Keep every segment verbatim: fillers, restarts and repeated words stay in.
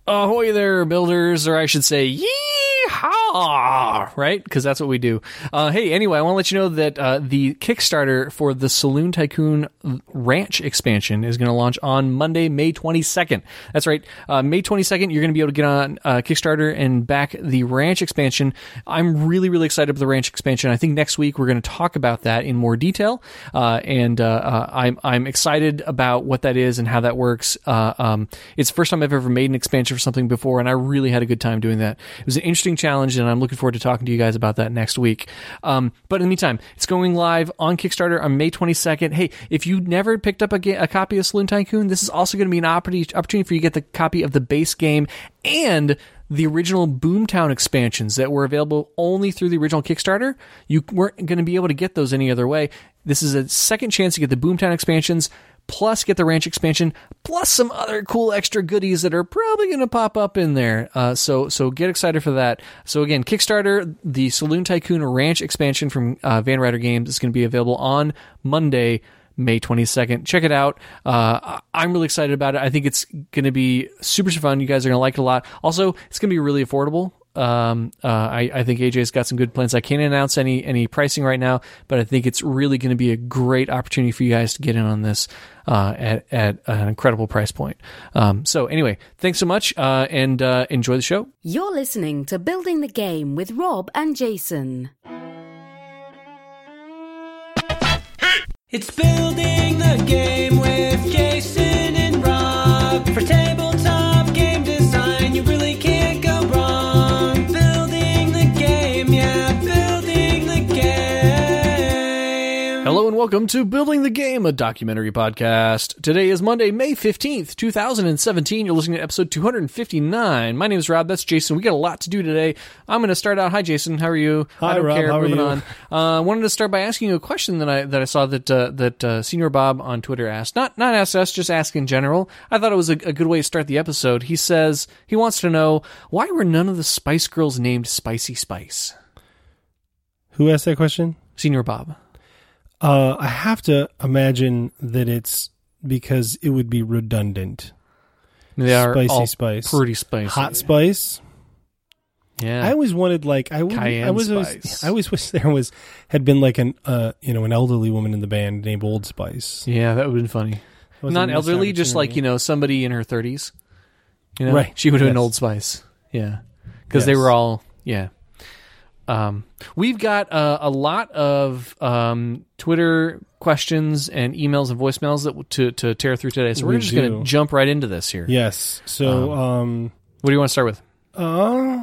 Ahoy there, builders, or I should say, yeehaw, right? Because that's what we do. Uh, hey, anyway, I want to let you know that uh, the Kickstarter for the Saloon Tycoon Ranch expansion is going to launch on Monday, May twenty-second. That's right. Uh, May twenty-second, you're going to be able to get on uh, Kickstarter and back the Ranch expansion. I'm really, really excited for the Ranch expansion. I think next week we're going to talk about that in more detail, uh, and uh, uh, I'm I'm excited about what that is and how that works. Uh, um, it's the first time I've ever made an expansion for something before, and I really had a good time doing that. It was an interesting challenge, and I'm looking forward to talking to you guys about that next week. Um, but in the meantime, it's going live on Kickstarter on May twenty-second. Hey, if you never picked up a, ga- a copy of Saloon Tycoon, this is also going to be an opportunity, opportunity for you to get the copy of the base game and the original Boomtown expansions that were available only through the original Kickstarter. You weren't going to be able to get those any other way. This is a second chance to get the Boomtown expansions, plus get the Ranch expansion, plus some other cool extra goodies that are probably going to pop up in there. Uh, so so get excited for that. So again, Kickstarter, the Saloon Tycoon Ranch expansion from uh, Van Ryder Games is going to be available on Monday, May twenty-second. Check it out. Uh, I'm really excited about it. I think it's going to be super, super fun. You guys are going to like it a lot. Also, it's going to be really affordable. Um, uh, I, I think A J's got some good plans. I can't announce any any pricing right now, but I think it's really going to be a great opportunity for you guys to get in on this uh, at at an incredible price point. Um, so anyway, thanks so much, uh, and uh, enjoy the show. You're listening to Building the Game with Rob and Jason. It's Building the Game with Jason and Rob. For tabletop game design, you really can't go wrong. Building the game, yeah, building the game. Hello and welcome to Building the Game, a documentary podcast. Today is Monday, May fifteenth, twenty seventeen. You're listening to episode two fifty-nine. My name is Rob. That's Jason. We got a lot to do today. I'm going to start out. Hi, Jason. How are you? Hi, I don't Rob. care. How are Moving you? on. I uh, wanted to start by asking you a question that I that I saw that uh, that uh, Senior Bob on Twitter asked. Not not asked us, just ask in general. I thought it was a, a good way to start the episode. He says he wants to know, why were none of the Spice Girls named Spicy Spice? Who asked that question? Senior Bob. Uh, I have to imagine that it's because it would be redundant. They are Spicy all Spice. pretty spicy. Hot Spice. Yeah. I always wanted like I, would, Cayenne I was Spice. always, I always wish there was had been like an uh you know an elderly woman in the band named Old Spice. Yeah, that would have been funny. Was Not a missed elderly, just like, opportunity. you know, somebody in her thirties. You know, Right. She would have been Yes. Old Spice. Yeah. Because they Yes. were all, yeah. Um, we've got uh, a lot of um, Twitter questions and emails and voicemails that to, to tear through today. So we're We just going do. to jump right into this here. Yes. So um, What do you want to start with? uh,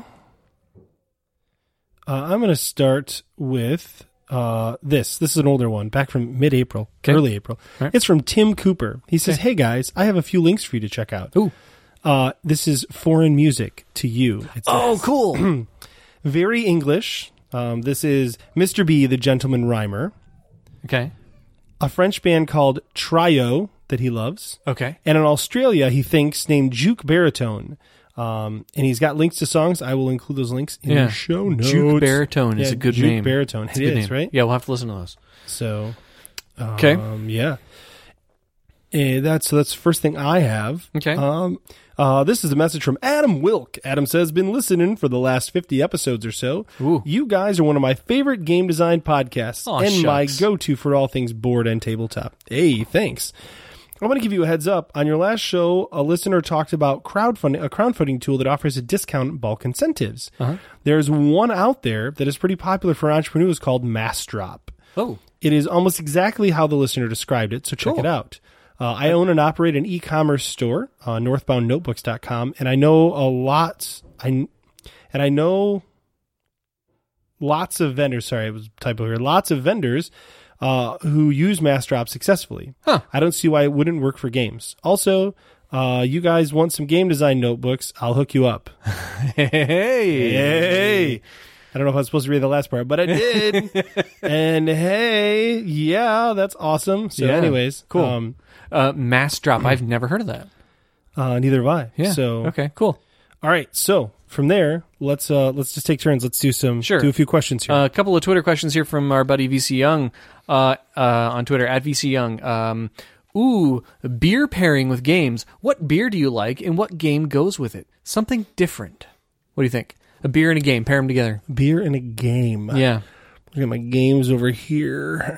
uh I'm going to start with uh this. This is an older one, back from mid-April, Okay. early April. All right. It's from Tim Cooper. He says, Okay. "Hey guys, I have a few links for you to check out." Ooh. Uh, this is foreign music to you. It Oh, says. cool. Very English. Um, this is Mister B, the Gentleman Rhymer, Okay. a French band called Trio that he loves, Okay. and in Australia he thinks named Juke Baritone. Um, and he's got links to songs. I will include those links in Yeah. the show notes. Juke Baritone is Yeah, a good Juke name. Baritone. It's It a good is, name. right? Yeah, we'll have to listen to those. So, um, Okay. yeah. Eh, that's so that's the first thing I have. Okay. Um, uh, this is a message from Adam Wilk. Adam says, "Been listening for the last fifty episodes or so. Ooh. You guys are one of my favorite game design podcasts Aw, and my shucks. go-to for all things board and tabletop." Hey, thanks. I want to give you a heads up. On your last show, a listener talked about crowdfunding, a crowdfunding tool that offers a discount on bulk incentives. Uh-huh. There's one out there that is pretty popular for entrepreneurs called MassDrop. Oh. It is almost exactly how the listener described it, so check Cool. it out. Uh, I own and operate an e-commerce store, uh, northbound notebooks dot com, and I know a lot, I, and I know lots of vendors, sorry, it was a typo here, lots of vendors uh, who use MassDrop successfully. Huh. I don't see why it wouldn't work for games. Also, uh, you guys want some game design notebooks, I'll hook you up. Hey. Hey. I don't know if I was supposed to read the last part, but I did. And hey, yeah, that's awesome. So Yeah. anyways, Cool. Um, Uh, Mass Drop. I've never heard of that. uh, neither have I. Yeah. So, Okay, cool. all right. So from there, let's, uh, let's just take turns. Let's do some, Sure. do a few questions here. Uh, a couple of Twitter questions here from our buddy V C Young uh, uh, on Twitter, at V C Young. Um, Ooh, beer pairing with games. What beer do you like, and what game goes with it? Something different. What do you think? A beer and a game. Pair them together. Beer and a game. Yeah. Look at my games over here.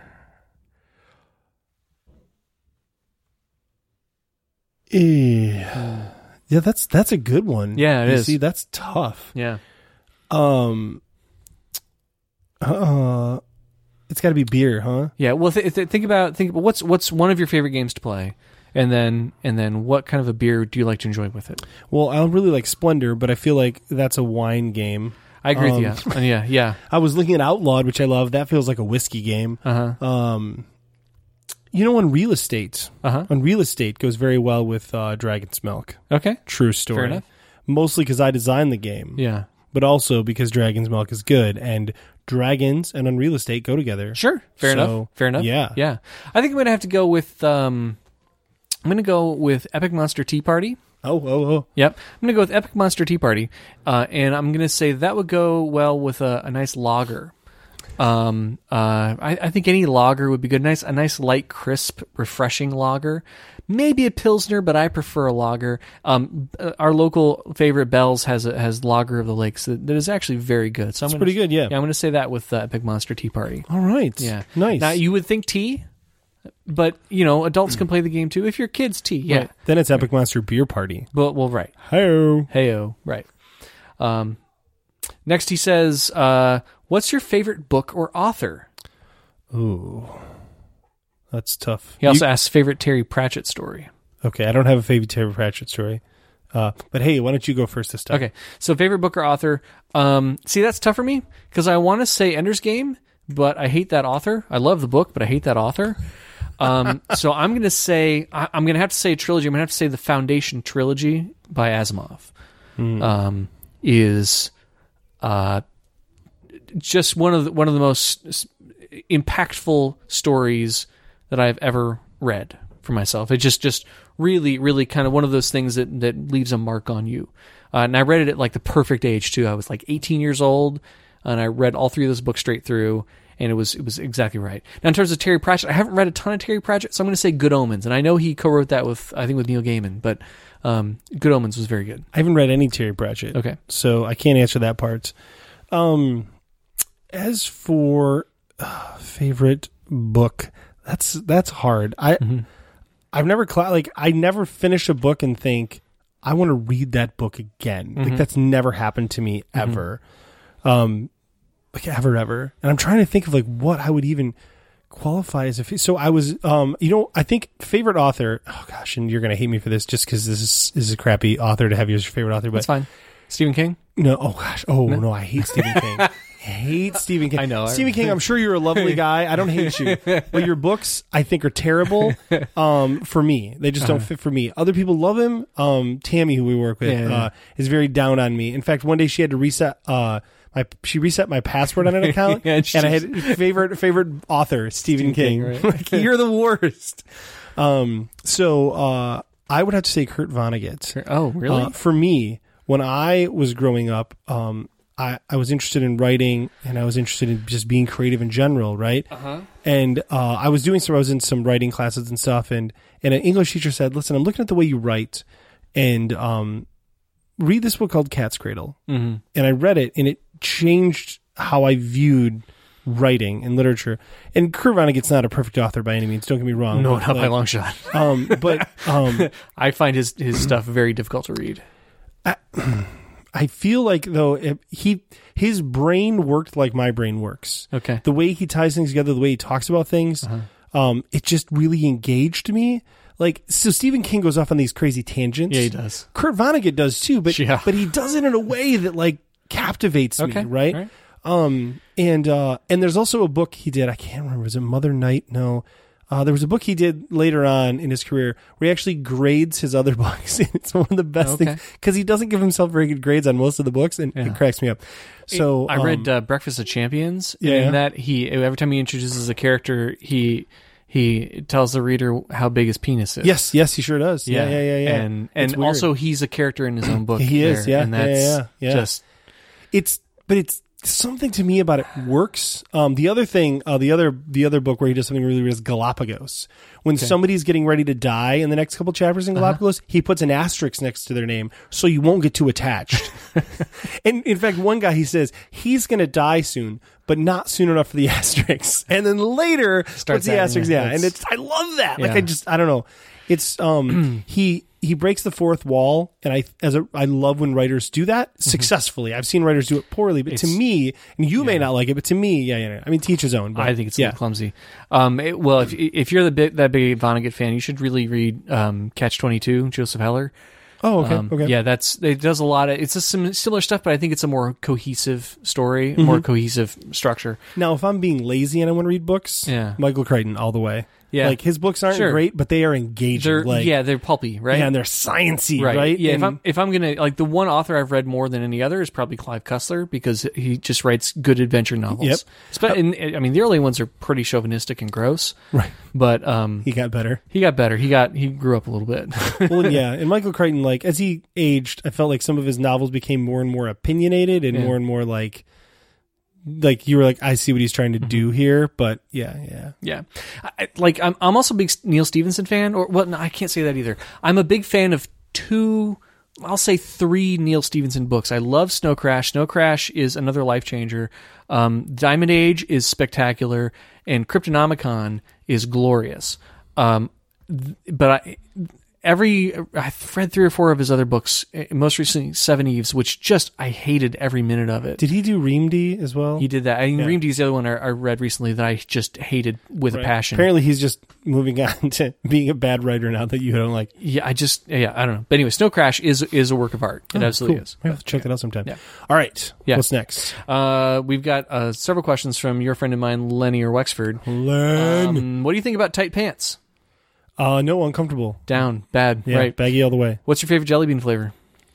Yeah, yeah, that's that's a good one. Yeah, it you is. See, that's tough. Yeah. Um. Uh, it's got to be beer, huh? Yeah. Well, th- th- think about think about what's what's one of your favorite games to play, and then and then what kind of a beer do you like to enjoy with it? Well, I really like Splendor, but I feel like that's a wine game. I agree Um, with you. Uh, yeah. Yeah. I was looking at Outlawed, which I love. That feels like a whiskey game. Uh huh. Um, you know, on Real Estate, Uh huh. on Real Estate goes very well with uh, Dragon's Milk. Okay. True story. Fair enough. Mostly because I designed the game. Yeah. But also because Dragon's Milk is good, and dragons and Unreal Estate go together. Sure. Fair So, enough. Fair enough. yeah. Yeah. I think I'm gonna have to go with um, I'm gonna go with Epic Monster Tea Party. Oh, oh, oh. Yep. I'm gonna go with Epic Monster Tea Party, uh, and I'm gonna say that would go well with a, a nice lager. Um, uh, I, I think any lager would be good. Nice, a nice light, crisp, refreshing lager. Maybe a pilsner, but I prefer a lager. Um, uh, our local favorite Bell's has a, has Lager of the Lakes that, that is actually very good. So I'm It's gonna, pretty good, yeah. Yeah, I'm gonna say that with uh, Epic Monster Tea Party. All right. Yeah, Nice. Now you would think tea, but you know adults can play the game too. If your kids tea, yeah. Right. Then it's Epic Monster Beer Party. But well, right. Hi-oh. Heyo, right. Um, next he says, uh, what's your favorite book or author? Ooh. That's tough. He also You- asks favorite Terry Pratchett story. okay, I don't have a favorite Terry Pratchett story. Uh, but hey, why don't you go first this time? Okay, so favorite book or author. Um, see, that's tough for me because I want to say Ender's Game, but I hate that author. I love the book, but I hate that author. Um, so I'm going to say, I, I'm going to have to say a trilogy. I'm going to have to say the Foundation trilogy by Asimov um, is uh, just one of the, one of the most s- impactful stories that I've ever read for myself. It just, just really, really kind of one of those things that, that leaves a mark on you. Uh, and I read it at like the perfect age too. I was like eighteen years old, and I read all three of those books straight through, and it was it was exactly right. Now in terms of Terry Pratchett, I haven't read a ton of Terry Pratchett, so I'm going to say Good Omens, and I know he co-wrote that with I think with Neil Gaiman, but um, Good Omens was very good. I haven't read any Terry Pratchett. Okay. So I can't answer that part. Um, as for uh, favorite book, that's that's hard. I Mm-hmm. I've never cla- like I never finish a book and think I want to read that book again. Mm-hmm. Like that's never happened to me ever. Um, like ever ever. And I'm trying to think of like what I would even qualify as a fa- so I was um you know I think favorite author. Oh gosh, and you're gonna hate me for this just because this is this is a crappy author to have you as your favorite author. But That's fine. Stephen King? no, oh gosh, oh no, I hate Stephen King. I hate Stephen King. I know. Stephen King. I'm sure you're a lovely guy. I don't hate you, but your books I think are terrible. Um, for me, they just don't fit for me. Other people love him. Um, Tammy, who we work with, Yeah, yeah. uh, is very down on me. In fact, one day she had to reset. Uh, my she reset my password on an account, Yeah, and she- I had favorite favorite author Stephen, Stephen King. King, right. Like, you're the worst. Um, so uh, I would have to say Kurt Vonnegut. Oh, really? Uh, for me, when I was growing up, um, I, I was interested in writing and I was interested in just being creative in general, right? Uh-huh. And uh, I was doing some, I was in some writing classes and stuff, and, and an English teacher said, listen, I'm looking at the way you write, and um, read this book called Cat's Cradle. Mm-hmm. And I read it, and it changed how I viewed writing and literature. And Kurt Vonnegut's not a perfect author by any means, don't get me wrong. no, but, not by a like, long shot. Um, but um, I find his his stuff very difficult to read. I feel like though if he his brain worked like my brain works. Okay. The way he ties things together, the way he talks about things, Uh-huh. um, it just really engaged me. Like so, Stephen King goes off on these crazy tangents. Yeah, he does. Kurt Vonnegut does too, but Yeah. but he does it in a way that like captivates Okay, me, right? right. Um, and uh, and there's also a book he did. I can't remember. Was it Mother Night? No. Uh, there was a book he did later on in his career where he actually grades his other books. And it's one of the best Okay. things because he doesn't give himself very good grades on most of the books, and Yeah. it cracks me up. So I read um, uh, Breakfast of Champions. Yeah, and in yeah. that he every time he introduces a character, he he tells the reader how big his penis is. yes, yes, he sure does. Yeah, yeah, yeah, yeah. And It's and weird. also he's a character in his own book. He is, there, yeah, and yeah, that's yeah, yeah. just it's but it's something to me about it works. Um, the other thing, uh, the other the other book where he does something really weird is Galapagos. When okay. somebody's getting ready to die in the next couple chapters in Galapagos, uh-huh. he puts an asterisk next to their name so you won't get too attached. And in fact, one guy, he says he's going to die soon, but not soon enough for the asterisks. And then later Starts puts the asterisks. Yeah, yeah. and it's I love that. Yeah. Like I just I don't know. It's um he. He breaks the fourth wall, and I as a I love when writers do that mm-hmm. successfully. I've seen writers do it poorly, but it's, to me, and you yeah. may not like it, but to me, yeah, yeah. I mean, teach his own. But, I think it's a yeah. little clumsy. Um, it, well, if if you're the big, that big Vonnegut fan, you should really read um, Catch twenty-two, Joseph Heller. Oh, okay, um, okay. Yeah, that's it. Does a lot of it's a sim- similar stuff, but I think it's a more cohesive story, mm-hmm. more cohesive structure. Now, if I'm being lazy and I want to read books, yeah. Michael Crichton all the way. Yeah. Like his books aren't sure. great, but they are engaging. They're, like, yeah, they're pulpy, right? Yeah, and they're sciencey, right? right? Yeah, and, if I'm if I'm gonna like the one author I've read more than any other is probably Clive Cussler because he just writes good adventure novels. Yep. But in, I mean, the early ones are pretty chauvinistic and gross, right? But um, he got better. He got better. He got he grew up a little bit. Well, yeah, and Michael Crichton, like as he aged, I felt like some of his novels became more and more opinionated and yeah. more and more like. Like you were like, I see what he's trying to do mm-hmm. here, but yeah, yeah, yeah. I, like I'm, I'm also a big Neil Stephenson fan, or well, no, I can't say that either. I'm a big fan of two, I'll say three Neil Stephenson books. I love Snow Crash. Snow Crash is another life changer. Um, Diamond Age is spectacular, and Cryptonomicon is glorious. Um, th- but I. Every I've read three or four of his other books. Most recently, Seven Eves, which just I hated every minute of it. Did he do Reamdy as well? He did that. I mean, yeah. Reamdy's the other one I, I read recently that I just hated with right. a passion. Apparently, he's just moving on to being a bad writer now that you don't like. Yeah, I just yeah I don't know. But anyway, Snow Crash is is a work of art. It oh, absolutely cool. is. I have to check yeah. that out sometime. Yeah. All right. Yeah. What's next? Uh, we've got uh, several questions from your friend of mine, Lenny or Wexford. Len. Um, what do you think about tight pants? Uh, no, uncomfortable. Down, bad, yeah, right. Baggy all the way. What's your favorite jelly bean flavor?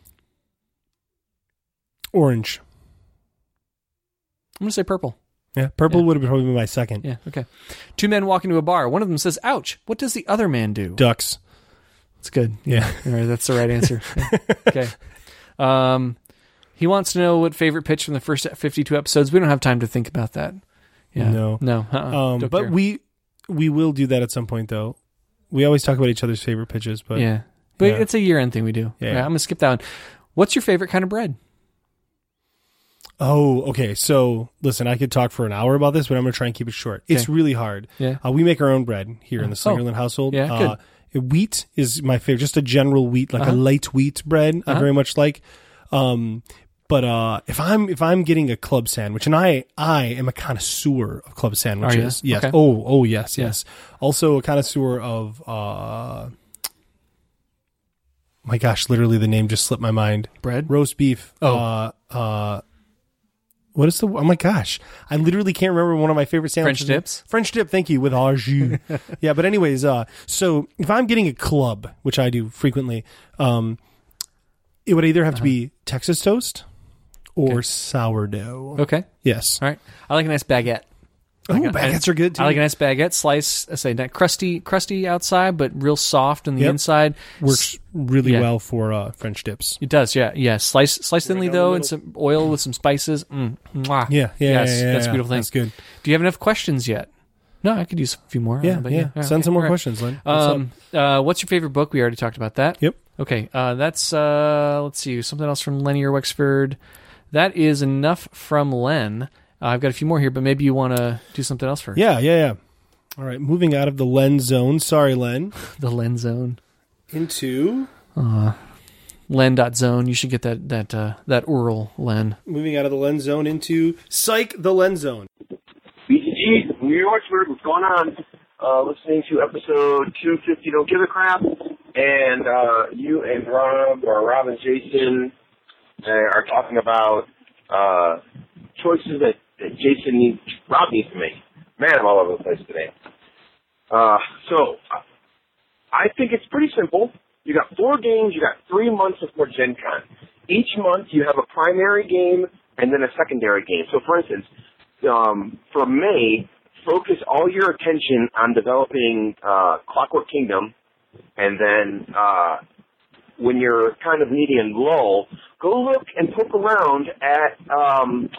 Orange. I'm going to say purple. Yeah, purple yeah. would have probably been my second. Yeah, okay. Two men walk into a bar. One of them says, ouch. What does the other man do? Ducks. That's good. Yeah. All right, that's the right answer. Yeah. Okay. Um, he wants to know what favorite pitch from the first fifty-two episodes. We don't have time to think about that. Yeah. No. No. Uh-uh. Um, Don't but care. we we will do that at some point, though. We always talk about each other's favorite pitches, but yeah, but yeah. it's a year-end thing we do. Yeah. Right, I'm gonna skip that one. What's your favorite kind of bread? Oh, okay. So listen, I could talk for an hour about this, but I'm going to try and keep it short. Okay. It's really hard. Yeah, uh, we make our own bread here in the Slingerland oh. household. Yeah, uh, good. Wheat is my favorite, just a general wheat, like uh-huh. a light wheat bread. Uh-huh. I very much like. Um, But uh, if I'm if I'm getting a club sandwich, and I I am a connoisseur of club sandwiches, Are you? yes, Okay. oh oh yes Yeah. yes, also a connoisseur of uh, my gosh, literally the name just slipped my mind. Bread, roast beef. Oh, uh, uh, what is the? Oh my gosh, I literally can't remember one of my favorite sandwiches. French dips. French dip, thank you, with au jus. Yeah, but anyways, uh, so if I'm getting a club, which I do frequently, um, it would either have uh-huh. to be Texas toast. Or okay. sourdough. Okay. Yes. All right. I like a nice baguette. Oh, like baguettes a, are good too. I like a nice baguette slice. I say that crusty, crusty outside, but real soft on the yep. inside. Works really yeah. well for uh, French dips. It does. Yeah. Yeah. Slice, slice thinly Right though, and some oil with some spices. Mm. Mwah. Yeah. Yeah. Yes, yeah, yeah that's a yeah. beautiful thing. That's good. Do you have enough questions yet? No, I could use a few more. Yeah. Uh, but yeah. yeah. Send okay. some more All right. questions, Lynn. What's Um, uh, what's your favorite book? We already talked about that. Yep. Okay. Uh, that's uh, let's see, something else from Lenny or Wexford. That is enough from Len. Uh, I've got a few more here, but maybe you want to do something else first. Yeah, yeah, yeah. All right, moving out of the Len zone. Sorry, Len. The Len zone. Into Uh, Len.zone. You should get that that uh, that U R L, Len. moving out of the Len zone into Psych the Len zone. B T G, New Yorksburg, what's going on? Uh, listening to episode two fifty, Don't Give a Crap, and uh, you and Rob, or Rob and Jason, uh, are talking about uh, choices that, that Jason needs, Rob needs to make. Man, I'm all over the place today. Uh, so, I think it's pretty simple. You got four games, you got three months before Gen Con. Each month you have a primary game and then a secondary game. So, for instance, um, for May, focus all your attention on developing uh, Clockwork Kingdom, and then uh, when you're kind of needing a lull, go look and poke around at um,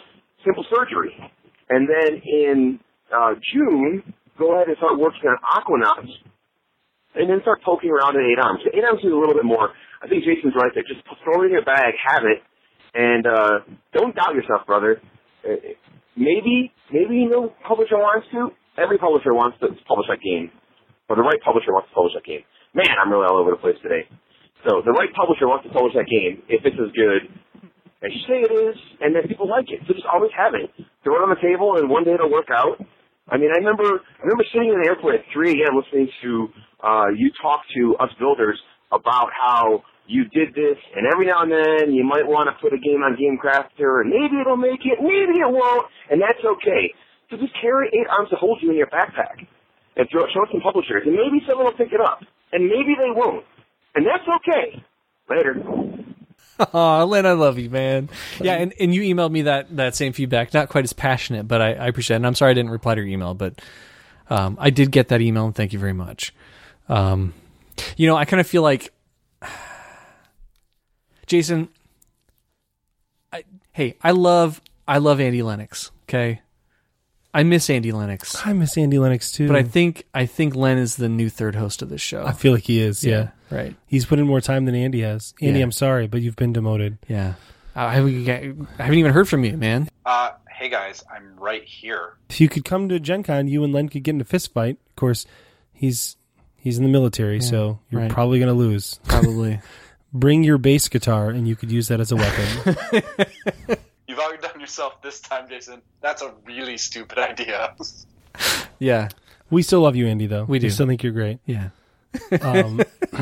Simple Surgery. And then in uh, June, go ahead and start working on Aquanauts. And then start poking around in eight arms. Eight arms is a little bit more. I think Jason's right there. Just throw it in your bag, have it, and uh, don't doubt yourself, brother. Uh, maybe, maybe no publisher wants to. Every publisher wants to publish that game, or the right publisher wants to publish that game. Man, I'm really all over the place today. So the right publisher wants to publish that game if it's as good as you say it is, and that people like it. So just always have it. Throw it on the table, and one day it'll work out. I mean, I remember, I remember sitting in the airport at three a.m. listening to uh, you talk to us builders about how you did this, and every now and then you might want to put a game on GameCrafter, and maybe it'll make it, maybe it won't, and that's okay. So just carry eight arms to hold you in your backpack, and throw, show it some publishers, and maybe someone will pick it up, and maybe they won't, and that's okay. Later. Oh, Len, I love you, man. Yeah, and, and you emailed me that, that same feedback. Not quite as passionate, but I, I appreciate it. And I'm sorry I didn't reply to your email, but um, I did get that email, and thank you very much. Um, you know, I kind of feel like, Jason, I, hey, I love I love Andy Lennox, okay? I miss Andy Lennox. I miss Andy Lennox too. But I think I think Len is the new third host of this show. I feel like he is, yeah. yeah. Right. He's put in more time than Andy has. Andy, Yeah. I'm sorry, but you've been demoted. Yeah. I haven't, I haven't even heard from you, man. Uh, hey guys, I'm right here. If you could come to Gen Con, you and Len could get in a fist fight. Of course, he's he's in the military, Yeah, so you're right. probably going to lose. Probably. Bring your bass guitar, and you could use that as a weapon. You've outdone yourself this time, Jason. That's a really stupid idea. Yeah. We still love you, Andy, though. We do. still think you're great. Yeah. Um,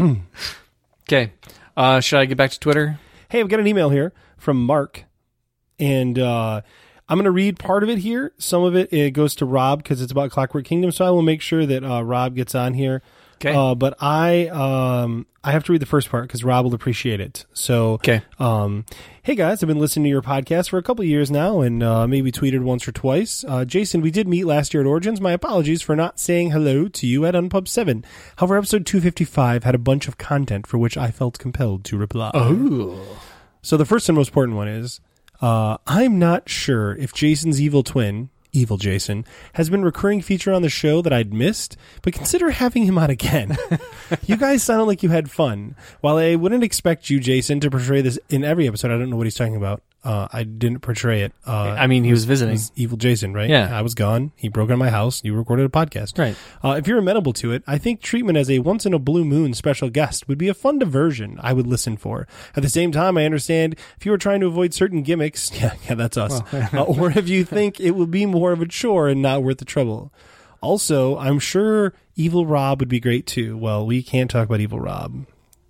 Okay. Uh, should I get back to Twitter? hey, I've got an email here from Mark, and uh, I'm going to read part of it here. Some of it, it goes to Rob because it's about Clockwork Kingdom, so I will make sure that uh, Rob gets on here. Okay. Uh, but I um, I have to read the first part because Rob will appreciate it. So, Okay. um, hey guys, I've been listening to your podcast for a couple of years now, and uh, maybe tweeted once or twice. Uh, Jason, we did meet last year at Origins. My apologies for not saying hello to you at Unpub seven. However, episode two fifty-five had a bunch of content for which I felt compelled to reply. Ooh. So the first and most important one is, uh, I'm not sure if Jason's evil twin, Evil Jason, has been a recurring feature on the show that I'd missed, but consider having him on again. You guys sounded like you had fun. While I wouldn't expect you, Jason, to portray this in every episode, I don't know what he's talking about. Uh, I didn't portray it. Uh, I mean, he was visiting. It was Evil Jason, right? Yeah. I was gone. He broke into my house. You recorded a podcast. Right. Uh, if you're amenable to it, I think treatment as a once-in-a-blue-moon special guest would be a fun diversion I would listen for. At the same time, I understand if you were trying to avoid certain gimmicks, yeah, yeah that's us, uh, or if you think it would be more of a chore and not worth the trouble. Also, I'm sure Evil Rob would be great too. Well, we can't talk about Evil Rob.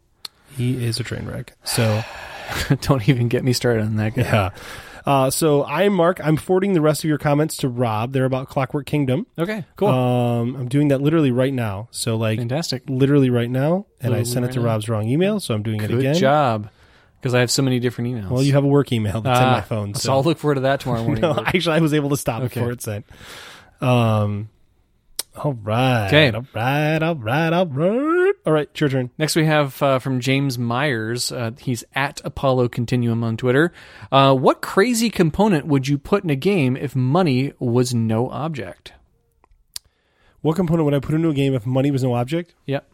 He is a train wreck. So... Don't even get me started on that guy. Yeah. Uh, so I'm Mark. I'm forwarding the rest of your comments to Rob. They're about Clockwork Kingdom. Okay, cool. Um, I'm doing that literally right now. So like Fantastic. literally right now. And I Literally sent it right to now. Rob's wrong email. So I'm doing it Good again. job. Because I have so many different emails. Well, you have a work email that's in Ah, my phone. So. So, I'll look forward to that tomorrow morning. no, actually, I was able to stop Okay. before it sent. Um, all right. Okay. All right. All right. All right. All right. It's your turn. Next, we have uh, from James Myers. Uh, he's at Apollo Continuum on Twitter. Uh, what crazy component would you put in a game if money was no object? What component would I put into a game if money was no object? Yep.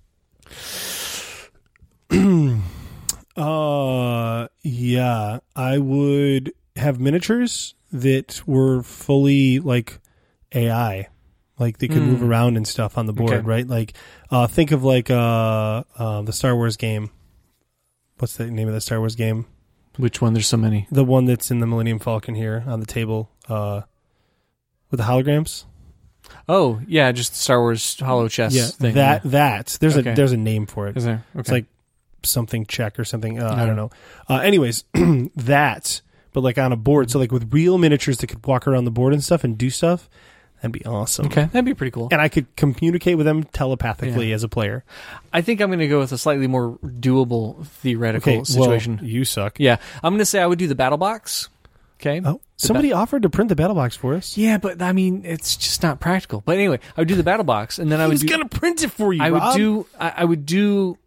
Uh, yeah, I would have miniatures that were fully like A I, like they could move around and stuff on the board, Okay. right? Like, uh, think of like uh, uh, the Star Wars game. What's the name of the Star Wars game? Which one? There's so many. The one that's in the Millennium Falcon here on the table, uh, with the holograms. Oh, yeah, just the Star Wars Hollow Chess yeah, thing. that that there's Okay. a there's a name for it. Is there? Okay. It's like something check or something. Uh, I Okay. don't know. Uh, anyways, that, but like on a board. So like with real miniatures that could walk around the board and stuff and do stuff. That'd be awesome. Okay, that'd be pretty cool. And I could communicate with them telepathically Yeah. as a player. I think I'm going to go with a slightly more doable theoretical Okay, situation. well, you suck. Yeah, I'm going to say I would do the battle box. Okay. Oh, somebody offered to print the battle box for us. Yeah, but I mean, it's just not practical. But anyway, I would do the battle box, and then I would He's do. gonna print it for you. I Rob. would do. I, I would do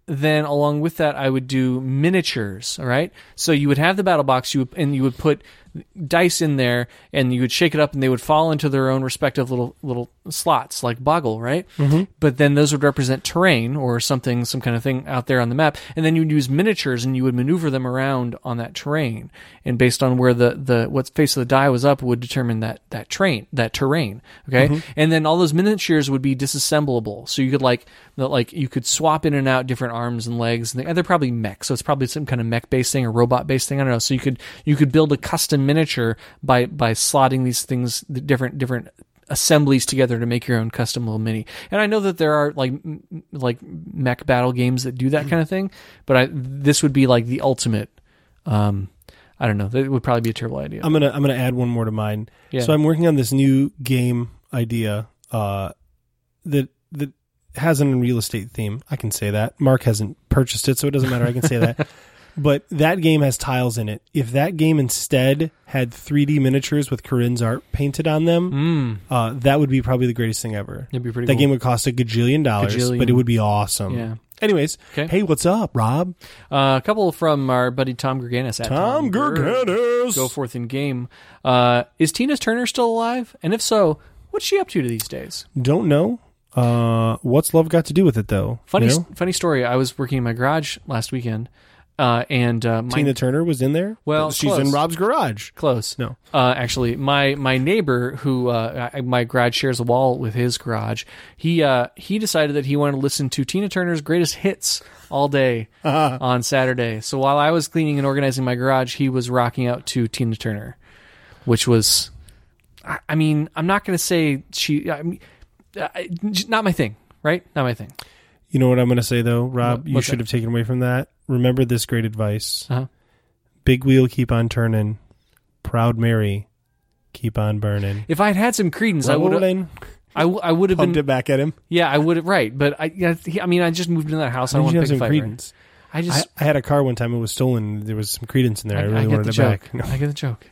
then along with that, I would do miniatures. All right. So you would have the battle box, you would, and you would put dice in there, and you would shake it up, and they would fall into their own respective little little slots, like Boggle, right? Mm-hmm. But then those would represent terrain or something, some kind of thing out there on the map, and then you would use miniatures, and you would maneuver them around on that terrain, and based on where the the what face of the die was up would determine that that terrain, that terrain. Okay, mm-hmm. And then all those miniatures would be disassemblable, so you could like like you could swap in and out different arms and legs, and they're probably mech, so it's probably some kind of mech based thing or robot based thing. I don't know. So you could you could build a custom miniature by by slotting these things, the different different assemblies together to make your own custom little mini. And I know that there are like m- like mech battle games that do that kind of thing, but I this would be like the ultimate. Um, I don't know. That would probably be a terrible idea. I'm gonna I'm gonna add one more to mine. Yeah. So I'm working on this new game idea uh, that that has an real estate theme. I can say that. Mark hasn't purchased it, so it doesn't matter. I can say that. But that game has tiles in it. If that game instead had three D miniatures with Corinne's art painted on them, Mm. uh, that would be probably the greatest thing ever. It'd be pretty That cool. game would cost a gajillion dollars, Gajillion. but it would be awesome. Yeah. Anyways, Okay. hey, what's up, Rob? Uh, a couple from our buddy Tom Gerganis. At Tom Gerganis. Go forth in game. Uh, is Tina Turner still alive? And if so, what's she up to these days? Don't know. Uh, what's love got to do with it, though? Funny, You know? funny story. I was working in my garage last weekend, uh, and uh, my, Tina Turner was in there? Well, she's close. in Rob's garage. close. No. Uh, actually, my my neighbor, who uh, I, my garage shares a wall with his garage, he uh, he decided that he wanted to listen to Tina Turner's greatest hits all day Uh-huh. on Saturday. So while I was cleaning and organizing my garage, he was rocking out to Tina Turner, which was, I, I mean, I'm not going to say she, I mean, uh, not my thing, right? Not my thing. You know what I'm going to say, though, Rob? What- you what's should that? have taken away from that. Remember this great advice. Uh-huh. Big wheel, keep on turning. Proud Mary, keep on burning. If I had had some credence, I would have. Rolling, I, w- I would have pumped been. it back at him. Yeah, I would have. Right, but I. Yeah, he- I mean, I just moved into that house. I How don't did want you to have pick some a fight. credence? Right? I I, just. I had a car one time. It was stolen. There was some credence in there. I, I, really I get wanted the it joke. back. No. I get the joke.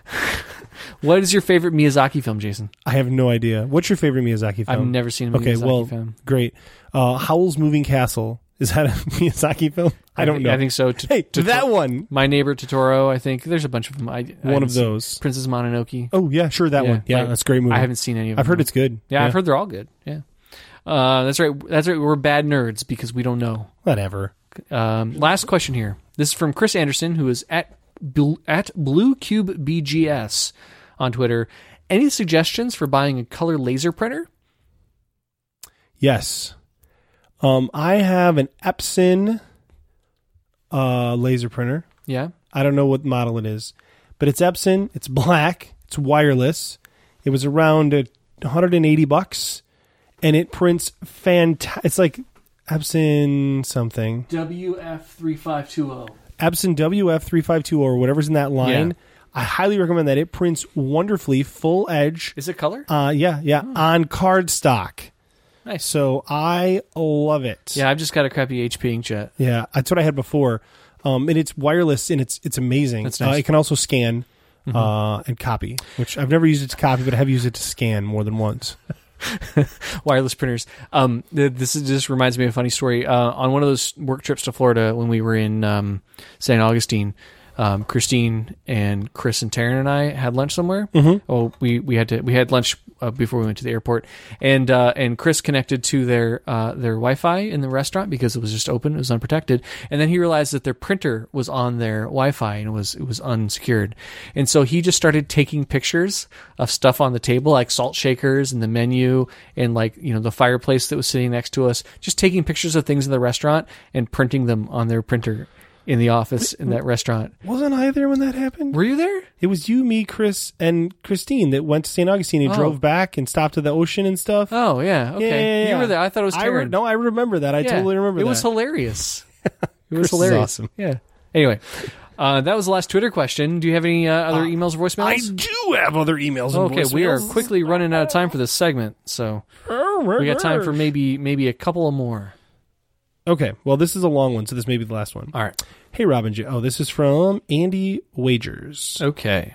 What is your favorite Miyazaki film, Jason? I have no idea. What's your favorite Miyazaki film? I've never seen a Okay, Miyazaki well, film. great. Uh, Howl's Moving Castle. Is that a Miyazaki film? I don't thi- know. I think so. T- Hey, Totoro- that one. My Neighbor Totoro. I think there's a bunch of them. I, I One haven't of seen- those. Princess Mononoke. Oh, yeah, sure, that Yeah, one. Yeah, right. that's a great movie. I haven't seen any of them. I've heard it's good. Yeah, I've heard they're all good. Yeah. Uh, that's right. That's right. We're bad nerds because we don't know. Whatever. Um, last question here. This is from Chris Anderson, who is at Bl- at Blue Cube B G S on Twitter. Any suggestions for buying a color laser printer? Yes. Um, I have an Epson uh, laser printer. Yeah. I don't know what model it is, but it's Epson. It's black. It's wireless. It was around uh, one hundred eighty bucks, and it prints fantastic. It's like Epson something. W F three five two zero. Epson W F three five two zero or whatever's in that line. Yeah. I highly recommend that. It prints wonderfully, full edge. Is it color? Uh, yeah, yeah, on card stock. Nice. So I love it. Yeah, I've just got a crappy H P inkjet. Yeah, that's what I had before. Um, and it's wireless and it's it's amazing. That's nice. Uh, it can also scan uh, and copy, which I've never used it to copy, but I have used it to scan more than once. Wireless printers. Um, th- this is, just reminds me of a funny story. Uh, on one of those work trips to Florida when we were in um, Saint Augustine, um, Christine and Chris and Taryn and I had lunch somewhere. Mm-hmm. Oh, we, we had to we had lunch uh, before we went to the airport, and uh, and Chris connected to their uh, their Wi-Fi in the restaurant because it was just open, it was unprotected, and then he realized that their printer was on their Wi-Fi and it was it was unsecured, and so he just started taking pictures of stuff on the table like salt shakers and the menu and like you know the fireplace that was sitting next to us, just taking pictures of things in the restaurant and printing them on their printer in the office in that restaurant. Wasn't I there when that happened? Were you there? It was you, me, Chris, and Christine that went to Saint Augustine and Oh. drove back and stopped at the ocean and stuff. Oh yeah, okay. Yeah, yeah, yeah. You were there. I thought it was I re- Taryn. no, I remember that. I Yeah. totally remember it that. was hilarious. It was Chris is hilarious. awesome. Yeah. Anyway, uh, that was the last Twitter question. Do you have any uh, other emails or voicemails? I do have other emails. And Okay, we are voicemails. quickly running out of time for this segment, so we got time for maybe maybe a couple of more. Okay, well, this is a long one, so this may be the last one. All right. Hey, Robin J. Oh, this is from Andy Wagers. Okay.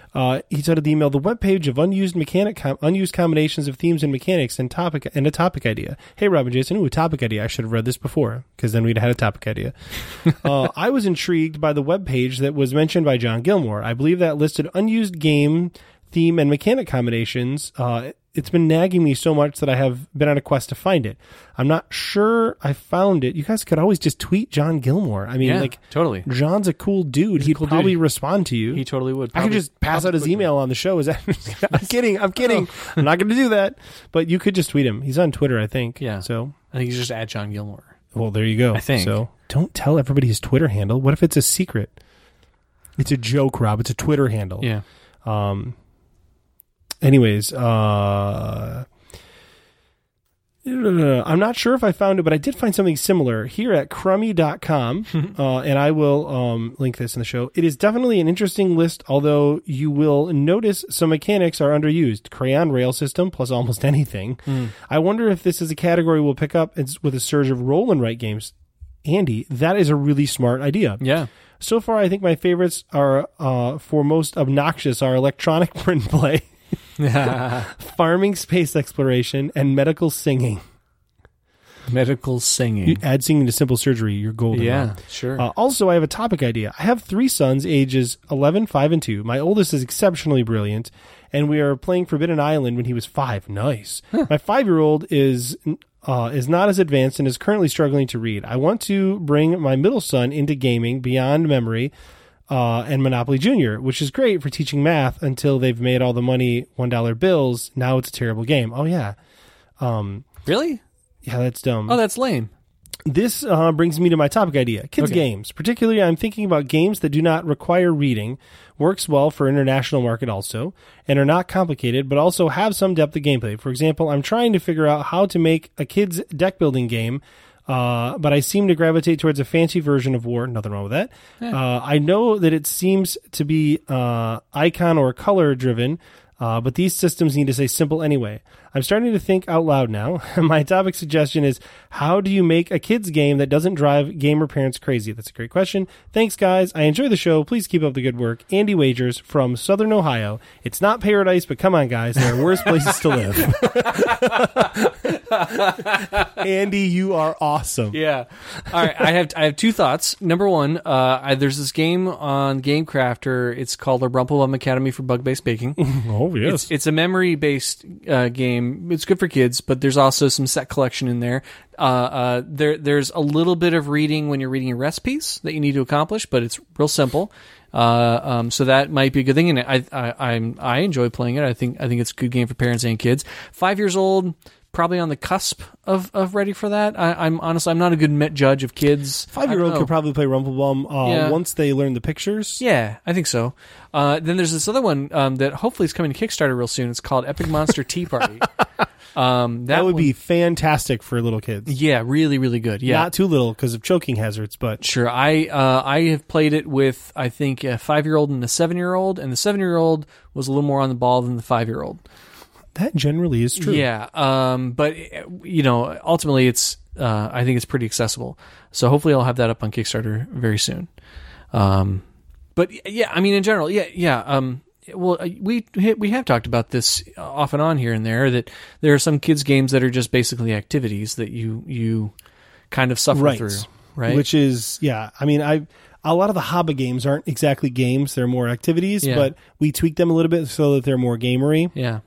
Uh, he started the email, the webpage of unused mechanic, com- unused combinations of themes and mechanics and topic and a topic idea. Hey, Rob and Jason, ooh, a topic idea. I should have read this before because then we'd had a topic idea. uh, I was intrigued by the webpage that was mentioned by John Gilmore. I believe that listed unused game, theme, and mechanic combinations. Uh, it's been nagging me so much that I have been on a quest to find it. I'm not sure I found it. You guys could always just tweet John Gilmore. I mean, Yeah, like, totally. John's a cool dude. He's a He'd cool probably dude. respond to you. He totally would. I could Probably- just pass out his probably email on the show. Is that? I'm kidding. I'm kidding. I'm not going to do that. But you could just tweet him. He's on Twitter, I think. Yeah. So, I think he's just at John Gilmore. well, there you go. I think. So. Don't tell everybody his Twitter handle. What if it's a secret? It's a joke, Rob. It's a Twitter handle. Yeah. Um. Anyways, uh. I'm not sure if I found it, but I did find something similar here at crummy dot com, uh, and I will um, link this in the show. It is definitely an interesting list, although you will notice some mechanics are underused. Crayon rail system plus almost anything. Mm. I wonder if this is a category we'll pick up with a surge of roll and write games. Andy, that is a really smart idea. Yeah. So far, I think my favorites are, uh, for most obnoxious, are electronic print play. Farming, space exploration, and medical singing. Medical singing. You add singing to simple surgery, you're golden. Yeah, Rob. sure. Uh, also, I have a topic idea. I have three sons, ages eleven, five, and two. My oldest is exceptionally brilliant, and we are playing Forbidden Island when he was five. Nice. Huh. My five-year-old is uh, is not as advanced and is currently struggling to read. I want to bring my middle son into gaming beyond memory. Uh, and Monopoly Junior, which is great for teaching math until they've made all the money one dollar bills. Now it's a terrible game. Oh, yeah. Um, really? Yeah, that's dumb. Oh, that's lame. This uh, brings me to my topic idea. Kids' Okay. games. Particularly, I'm thinking about games that do not require reading, works well for international market also, and are not complicated, but also have some depth of gameplay. For example, I'm trying to figure out how to make a kids' deck-building game Uh, but I seem to gravitate towards a fancy version of War. Nothing wrong with that. Yeah. Uh, I know that it seems to be uh, icon or color driven, uh, but these systems need to say simple anyway. I'm starting to think out loud now. My topic suggestion is, how do you make a kid's game that doesn't drive gamer parents crazy? That's a great question. Thanks, guys. I enjoy the show. Please keep up the good work. Andy Wagers from Southern Ohio. It's not paradise, but come on, guys. There are worse places to live. Andy, you are awesome. Yeah. All right. I have I have two thoughts. Number one, uh, I, there's this game on Game Crafter. It's called the Rumpelbum Academy for Bug-Based Baking. Oh, yes. It's, it's a memory-based uh, game. It's good for kids, but there's also some set collection in there. Uh, uh, there, there's a little bit of reading when you're reading your recipes that you need to accomplish, but it's real simple. Uh, um, so that might be a good thing, and I, I, I'm, I enjoy playing it. I think, I think it's a good game for parents and kids. Five years old, probably on the cusp of, of ready for that. I, I'm honestly, I'm not a good met judge of kids. Five-year-old could probably play Rumpelbum uh, Yeah. once they learn the pictures. Yeah, I think so. Uh, then there's this other one um, that hopefully is coming to Kickstarter real soon. It's called Epic Monster Tea Party. Um, that, That would one- be fantastic for little kids. yeah, really, really good. Yeah, Not too little because of choking hazards, but sure. I uh, I have played it with I think a five year old and a seven year old, and the seven year old was a little more on the ball than the five year old. that generally is true. Yeah, um, but you know, ultimately, it's uh, I think it's pretty accessible. So hopefully, I'll have that up on Kickstarter very soon. Um, but yeah, I mean, in general, yeah, yeah. Um, well, we we have talked about this off and on here and there, that there are some kids games that are just basically activities that you you kind of suffer Right. through, right? Which is, yeah, I mean, I a lot of the Haba games aren't exactly games; they're more activities. Yeah. But we tweak them a little bit so that they're more gamery. yeah.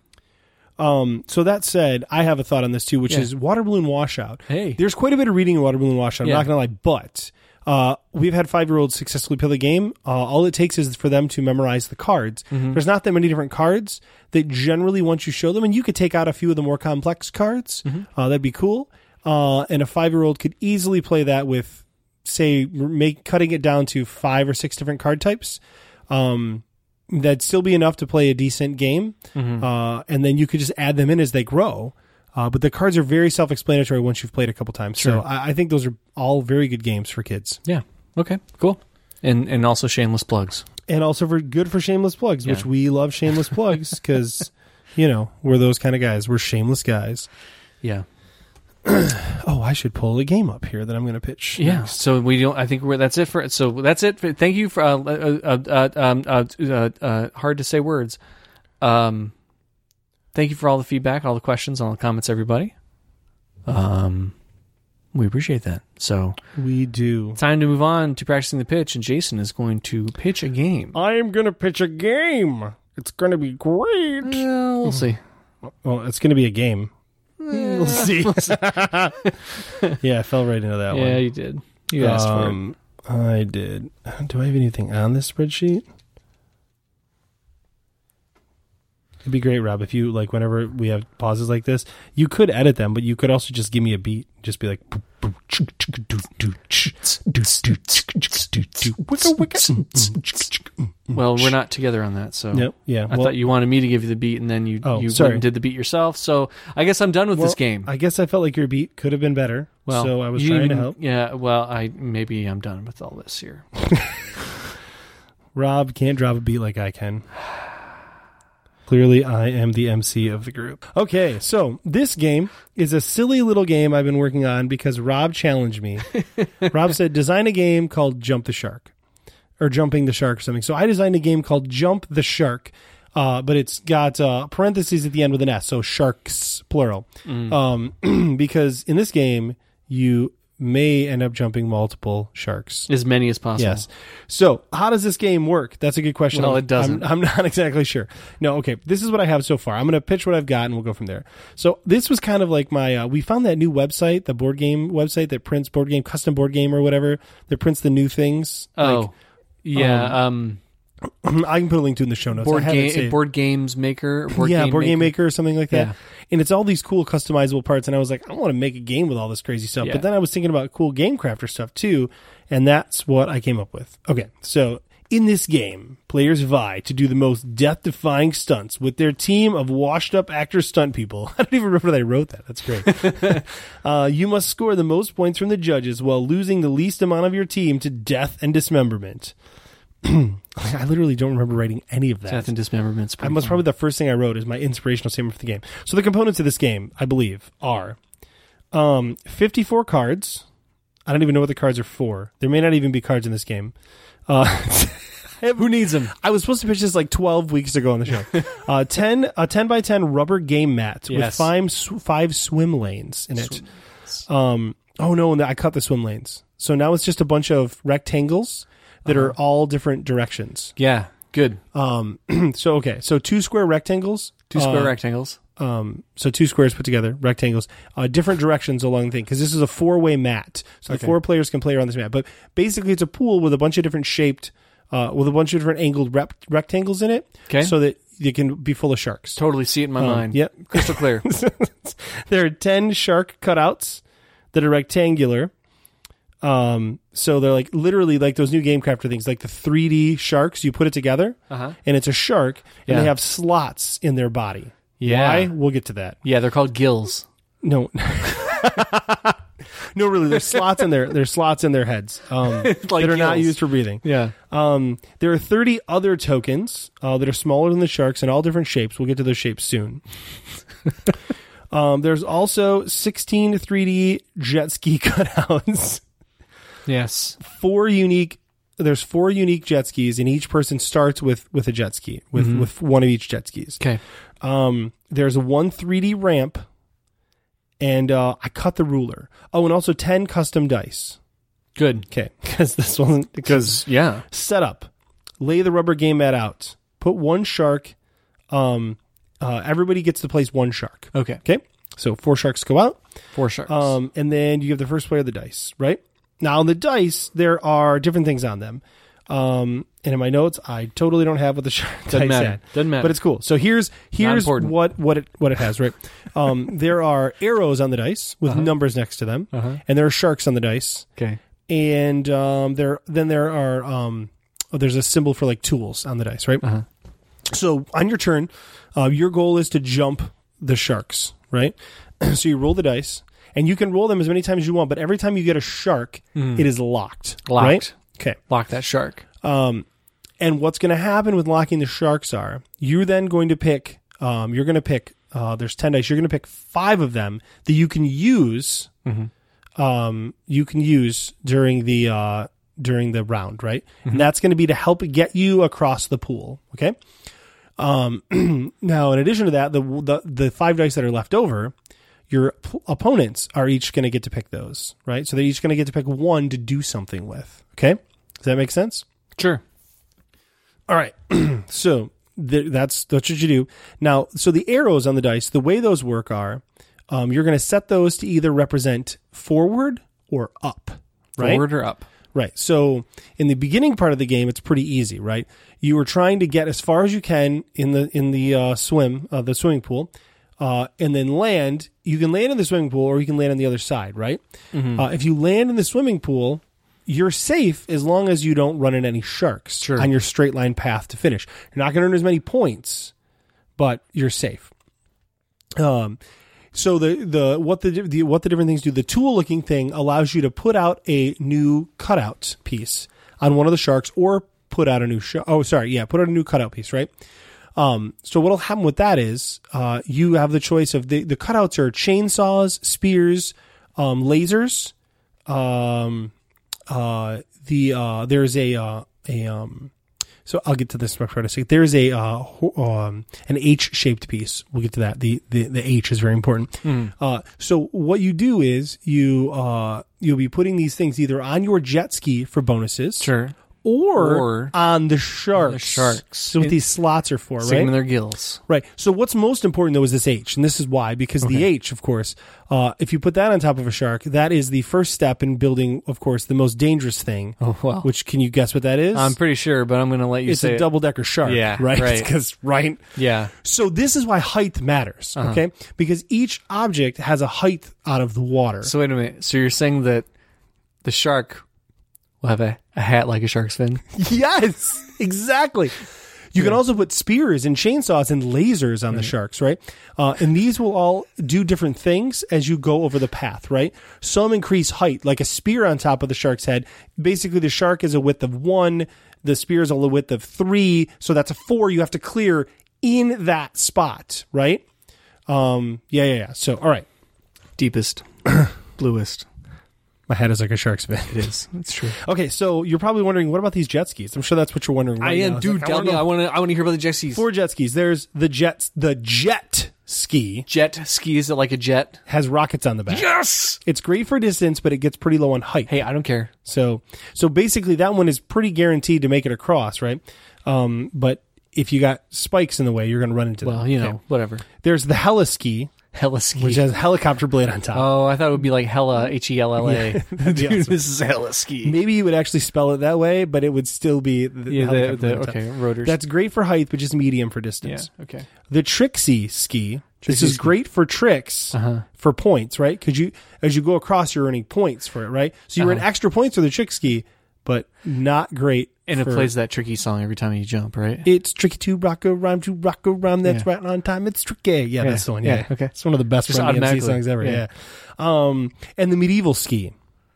Um, so that said, I have a thought on this too, which Yeah. is water balloon washout. Hey. There's quite a bit of reading in water balloon washout. I'm Yeah. not going to lie, but uh, we've had five-year-olds successfully play the game. Uh, all it takes is for them to memorize the cards. Mm-hmm. There's not that many different cards that generally, once you show them, and you could take out a few of the more complex cards. Mm-hmm. Uh, that'd be cool. Uh, and a five-year-old could easily play that with, say, make cutting it down to five or six different card types. Um, that'd still be enough to play a decent game. Mm-hmm. Uh, and then you could just add them in as they grow. Uh, but the cards are very self-explanatory once you've played a couple times. Sure. So I, I think those are all very good games for kids. Yeah. Okay. Cool. And and also shameless plugs. And also for good for shameless plugs, which Yeah. we love shameless plugs because, you know, we're those kind of guys. We're shameless guys. Yeah. Oh, I should pull a game up here that I'm going to pitch. Yeah. next. So we don't. I think we're. That's it for. So that's it. For, thank you for. Uh, uh, uh, um, uh, uh, uh, hard to say words. Um, thank you for all the feedback, all the questions, all the comments, everybody. Um, we appreciate that. So We do. time to move on to practicing the pitch, and Jason is going to pitch a game. I am going to pitch a game. It's going to be great. Well, we'll see. Well, it's going to be a game. We'll see. Yeah, I fell right into that Yeah, one. you did. You asked for it. Um, I did. Do I have anything on this spreadsheet? It'd be great, Rob, if you, like, whenever we have pauses like this, you could edit them, but you could also just give me a beat. Just be like... Well, we're not together on that, so. Nope, yeah. I well, thought you wanted me to give you the beat, and then you Oh, you went sorry. and did the beat yourself. So I guess I'm done with well, this game. I guess I felt like your beat could have been better, Well, so I was you trying to even- help. Yeah, well, I maybe I'm done with all this here. Rob can't drop a beat like I can. Clearly, I am the M C of the group. Okay, so this game is a silly little game I've been working on because Rob challenged me. Rob said, design a game called Jump the Shark. Or Jumping the Shark or something. So I designed a game called Jump the Shark, uh, but it's got uh, parentheses at the end with an S, so sharks, plural. Um, because in this game, you may end up jumping multiple sharks. As many as possible. Yes. So, how does this game work? That's a good question. Well, I'm- it doesn't. I'm, I'm not exactly sure. No, okay. This is what I have so far. I'm going to pitch what I've got, and we'll go from there. So, this was kind of like my. Uh, we found that new website, the board game website that prints board game, custom board game or whatever, that prints the new things. Oh, yeah. Um, Like, I can put a link to it in the show notes. board I have it game, saved. board games maker. Board yeah, game board game maker or something like that. Yeah. And it's all these cool customizable parts. And I was like, I want to make a game with all this crazy stuff. Yeah. But then I was thinking about cool game crafter stuff too. And that's what I came up with. Okay. So in this game, players vie to do the most death defying stunts with their team of washed up actor stunt people. I don't even remember that I wrote that. That's great. uh, you must score the most points from the judges while losing the least amount of your team to death and dismemberment. I literally don't remember writing any of that. Death and dismemberment's That was probably the first thing I wrote is my inspirational statement for the game. So the components of this game, I believe, are um, fifty-four cards. I don't even know what the cards are for. There may not even be cards in this game. Uh, Who needs them? I was supposed to pitch this like twelve weeks ago on the show. Uh, ten a ten by ten rubber game mat with Yes. five sw- five swim lanes in it. Um, oh no, and I cut the swim lanes. So now it's just a bunch of rectangles that are all different directions. Yeah, good. Um, so okay, so two square rectangles, Two square uh, rectangles. Um, so two squares put together, rectangles, uh, different directions along the thing, because this is a four-way mat, so Okay. the four players can play around this mat. But basically, it's a pool with a bunch of different shaped, uh, with a bunch of different angled rep- rectangles in it, Okay. so that it can be full of sharks. Totally see it in my Um, mind. Yep, Crystal clear. there are ten shark cutouts that are rectangular. Um, so they're like literally like those new Game Crafter things, like the three D sharks. You put it together, Uh-huh. and it's a shark, and Yeah. they have slots in their body. Yeah. Why? We'll get to that. Yeah, they're called gills. No, no, really. There's slots in their there's slots in their heads um, Like that are not gills. used for breathing. Yeah. Um, there are thirty other tokens uh, that are smaller than the sharks in all different shapes. We'll get to those shapes soon. um, there's also sixteen three D jet ski cutouts. Yes. Four unique. There's four unique jet skis, and each person starts with with a jet ski with Mm-hmm. with one of each jet skis. Okay. Um, there's one three D ramp, and uh, I cut the ruler. Oh, and also ten custom dice. Good. Okay, because this wasn't Because, yeah. setup. Lay the rubber game mat out. Put one shark. Um, uh, everybody gets to place one shark. Okay. Okay, so four sharks go out. Four sharks. Um, and then you give the first player the dice, right? Now, on the dice, there are different things on them. Um, and in my notes, I totally don't have what the shark Doesn't dice matter. had. Doesn't matter. But it's cool. So here's here's important. what what it what it has, right? Um, there are arrows on the dice with numbers next to them, Uh-huh. and there are sharks on the dice, okay. and um, there then there are um, oh, there's a symbol for like tools on the dice, right? Uh-huh. So on your turn, uh, your goal is to jump the sharks, right? So you roll the dice, and you can roll them as many times as you want, but every time you get a shark, it is locked. Locked. Right? Okay. Lock that shark. Um, and what's going to happen with locking the sharks are you're then going to pick. Um, you're going to pick Uh, there's ten dice. You're going to pick five of them that you can use. Mm-hmm. Um, you can use during the uh, during the round, right? Mm-hmm. And that's going to be to help get you across the pool. Okay. Um, now, in addition to that, the, the the five dice that are left over, your p- opponents are each going to get to pick those, right? So they're each going to get to pick one to do something with. Okay. Does that make sense? Sure. All right. So th- that's that's what you do. Now, so the arrows on the dice, the way those work are, um, you're going to set those to either represent forward or up, right? Forward or up. Right. So in the beginning part of the game, it's pretty easy, right? You are trying to get as far as you can in the in the uh, swim, uh, the swimming pool, uh, and then land. You can land in the swimming pool, or you can land on the other side, right? Mm-hmm. Uh, if you land in the swimming pool, you're safe as long as you don't run into any sharks sure. on your straight line path to finish. You're not going to earn as many points, but you're safe. Um. So the, the what the, the what the different things do, the tool looking thing allows you to put out a new cutout piece on one of the sharks, or put out a new sh- oh sorry yeah put out a new cutout piece, right? Um, so what'll happen with that is uh, you have the choice of the the cutouts are chainsaws, spears, um, lasers. Um, uh, the uh, there's a uh, a um. So I'll get to this for a second. There's a uh, um, an H-shaped piece. We'll get to that. The the, the H is very important. Mm. Uh, so what you do is you uh, you'll be putting these things either on your jet ski for bonuses, sure, or, or on the sharks. The sharks. So what it, these slots are for, right? Sticking in their gills. Right. So what's most important, though, is this H. And this is why. Because okay. the H, of course, uh, if you put that on top of a shark, that is the first step in building, of course, the most dangerous thing. Oh, wow. Which, can you guess what that is? I'm pretty sure, but I'm going to let you it's say It's a double-decker shark. Yeah, right? right. Because, right? Yeah. So this is why height matters, uh-huh. okay? Because each object has a height out of the water. So wait a minute. So you're saying that the shark will have a, a hat like a shark's fin? Yes, exactly. You yeah. can also put spears and chainsaws and lasers on right. the sharks, right? Uh, and these will all do different things as you go over the path, right? Some increase height, like a spear on top of the shark's head. Basically, the shark is a width of one. The spear is a width of three. So that's a four you have to clear in that spot, right? Um, yeah, yeah, yeah. So, all right. Deepest, bluest. My head is like a shark's fin. It is. It's true. Okay, so you're probably wondering, what about these jet skis? I'm sure that's what you're wondering right I am, now. dude. Like, tell me. I want to. I want to hear about the jet skis. Four jet skis. There's the jet. The jet ski. Jet ski, is it like a jet? Has rockets on the back. Yes. It's great for distance, but it gets pretty low on height. Hey, I don't care. So, so basically, that one is pretty guaranteed to make it across, right? Um, but if you got spikes in the way, you're going to run into them. Well, you know, okay. whatever. There's the heli ski. Heli ski. Which has a helicopter blade on top. Oh, I thought it would be like hella, H E L L A. Yeah, Dude, awesome. This is heli ski. Maybe you would actually spell it that way, but it would still be the, yeah, the the, helicopter the, blade on top. okay, rotors. That's great for height, but just medium for distance. Yeah, okay. The Trixie ski. Trixie this is ski. great for tricks, uh-huh. for points, right? Because you, as you go across, you're earning points for it, right? So you uh-huh. earn extra points for the trick ski, but not great. And it for, plays that tricky song every time you jump, right? It's tricky to rock a rhyme to rock a rhyme. That's yeah. right on time. It's tricky. Yeah, yeah. that's the one. Yeah. yeah, okay. It's one of the best Just Run D M C songs ever. Yeah. yeah. Um, and the medieval ski,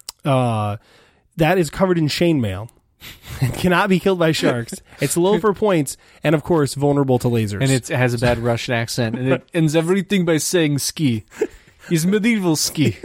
uh, that is covered in chainmail. It cannot be killed by sharks. It's low for points, and of course, vulnerable to lasers. And it's, it has a bad Russian accent, and it ends everything by saying ski. It's medieval ski.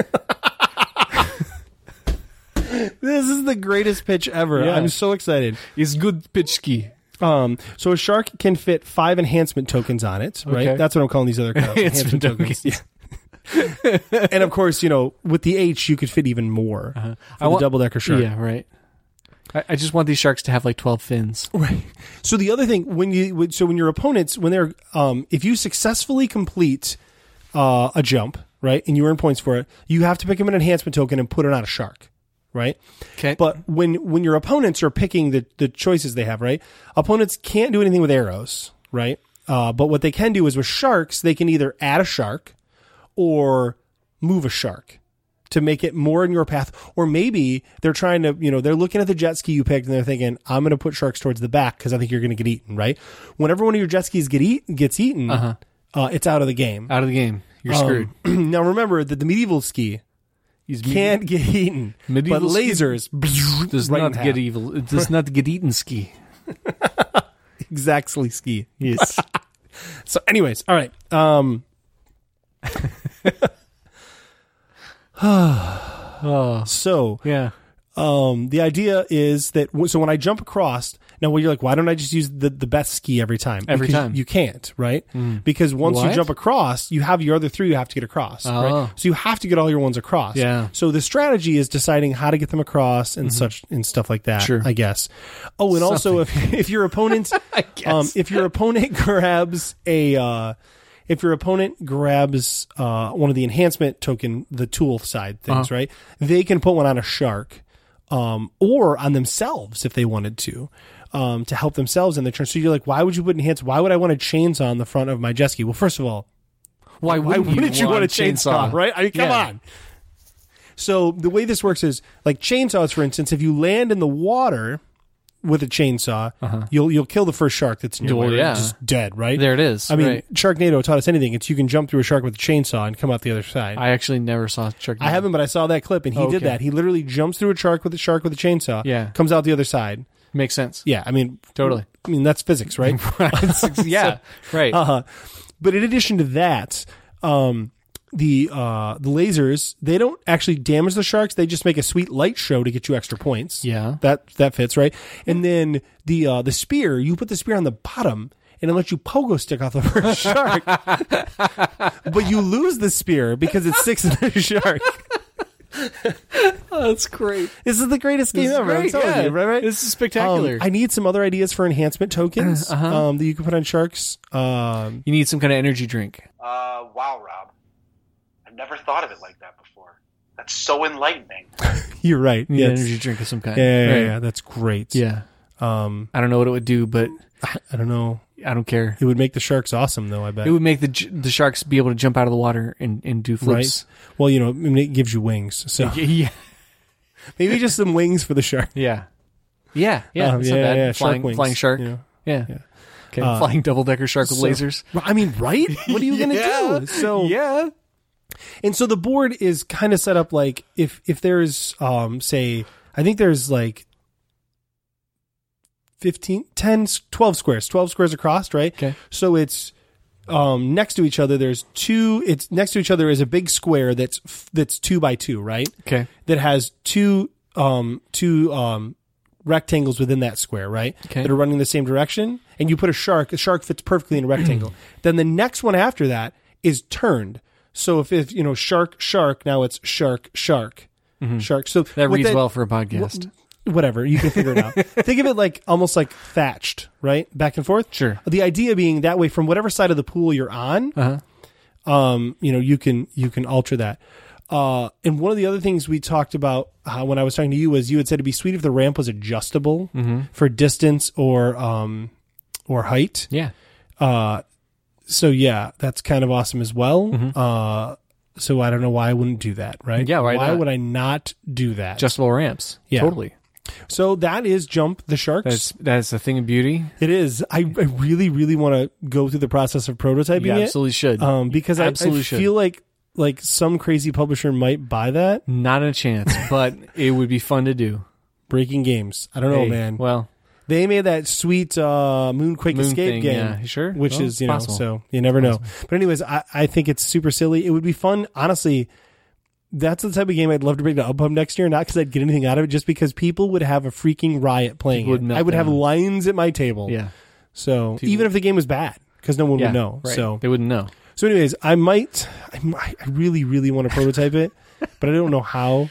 This is the greatest pitch ever. Yeah. I'm so excited. It's good pitch ski. Um, so a shark can fit five enhancement tokens on it, right? Okay. That's what I'm calling these other cards. enhancement tokens. Yeah. And of course, you know, with the H, you could fit even more uh-huh. for I the double decker shark. Yeah, right. I, I just want these sharks to have like twelve fins. Right. So the other thing, when you, so when your opponents, when they're, um, if you successfully complete uh, a jump, right, and you earn points for it, you have to pick up an enhancement token and put it on a shark. Right. Okay. But when, when your opponents are picking the, the choices they have, right? Opponents can't do anything with arrows, right? Uh, but what they can do is with sharks, they can either add a shark or move a shark to make it more in your path. Or maybe they're trying to, you know, they're looking at the jet ski you picked and they're thinking, I'm going to put sharks towards the back because I think you're going to get eaten, right? Whenever one of your jet skis get eat, gets eaten, uh-huh. uh, it's out of the game. Out of the game. You're screwed. Um, now remember that the medieval ski He's can't get eaten, medieval but lasers ski does right not get evil. It does not get eaten ski. Exactly ski. Yes. So anyways, all right. Um, Oh, So yeah. um, the idea is that so when I jump across, now well, you're like, why don't I just use the, the best ski every time? Every Because time. you can't, right? Because once you What? jump across, you have your other three you have to get across, Oh. right? So you have to get all your ones across. Yeah. So the strategy is deciding how to get them across and such and stuff like that. Sure. I guess. Oh, and also if if your opponent, um, if your opponent grabs a. Uh, If your opponent grabs uh, one of the enhancement token, the tool side things, Uh-huh. right? They can put one on a shark, um, or on themselves if they wanted to, um, to help themselves in the turn. So you're like, why would you put enhance? Why would I want a chainsaw on the front of my jet ski? Well, first of all, Why why wouldn't, wouldn't you want a chainsaw, right? I mean, come Yeah. on. So the way this works is like chainsaws, for instance, if you land in the water with a chainsaw, you'll you'll kill the first shark that's in your Well, way. yeah. Just dead, right? There it is. I mean, right. Sharknado taught us anything. It's you can jump through a shark with a chainsaw and come out the other side. I, I actually never saw Sharknado. haven't, but I saw that clip, and he Oh, did okay. that. He literally jumps through a shark with a shark with a chainsaw. Yeah. comes out the other side. Makes sense. Yeah, I mean, Totally. I mean, that's physics, right? yeah. Right. Uh-huh. But in addition to that, um, the uh, the lasers, they don't actually damage the sharks. They just make a sweet light show to get you extra points. Yeah. That that fits, right? And then the uh, the spear, you put the spear on the bottom and it lets you pogo stick off the first shark. But you lose the spear because it sticks in the shark. Oh, that's great. This is the greatest game This is ever. I'm great, telling yeah. you, right? right? This is spectacular. Um, I need some other ideas for enhancement tokens Uh-huh. um, that you can put on sharks. Um, You need some kind of energy drink. Uh, wow, Rob. I've never thought of it like that before. That's so enlightening. you're right. You need an Yes. energy drink of some kind. Yeah, yeah, yeah, Right. yeah, that's great. Yeah. Um, I don't know what it would do, but I don't know. I don't care. It would make the sharks awesome, though. I bet. It would make the j- the sharks be able to jump out of the water and, and do flips. Right. Well, you know, I mean, it gives you wings, so Yeah. maybe just some wings for the shark. Yeah. Yeah. Yeah. Um, That's yeah, not bad. yeah, shark flying, wings, flying shark. you know. Yeah. Yeah. Okay. Uh, flying double decker shark with so- lasers. I mean, right? What are you going to Yeah. do? So Yeah. And so the board is kind of set up like if if there's um say I think there's like fifteen, ten, twelve squares, twelve squares across, right? Okay. So it's um next to each other there's two it's next to each other is a big square that's that's two by two, right? Okay. That has two um two um rectangles within that square, right? Okay. That are running the same direction, and you put a shark, a shark fits perfectly in a rectangle. Then the next one after that is turned. So if, if you know shark shark, now it's shark shark shark. So That what reads well for a podcast. Whatever, you can figure it out. Think of it like almost like thatched, right? Back and forth. Sure. The idea being that way from whatever side of the pool you're on, Uh-huh. um, you know, you can you can alter that. Uh, and one of the other things we talked about uh, when I was talking to you was you had said it'd be sweet if the ramp was adjustable for distance or um or height. Yeah. Uh, so yeah, that's kind of awesome as well. Mm-hmm. Uh, so I don't know why I wouldn't do that, right? Yeah, why not? would I not do that? Adjustable ramps. Yeah. Totally. so that is Jump the Sharks. That's that's a thing of beauty. It is. I, I really, really want to go through the process of prototyping You it. absolutely should. Um, because I, I Absolutely should. feel like like some crazy publisher might buy that. Not a chance, but it would be fun to do. Breaking Games. I don't know, Hey, man. Well, They made that sweet uh, Moonquake Moon Escape thing, game. yeah. You sure? Which Well, is, it's you know, possible. so you never know. But anyways, I, I think it's super silly. It would be fun. Honestly, that's the type of game I'd love to bring to UpHub next year. Not because I'd get anything out of it, just because people would have a freaking riot playing People would it. melt I would have down. lines at my table. yeah. So People- even if the game was bad, because no one Yeah. would know. Right. So they wouldn't know. So, anyways, I might, I, might, I really, really want to prototype it, but I don't know how.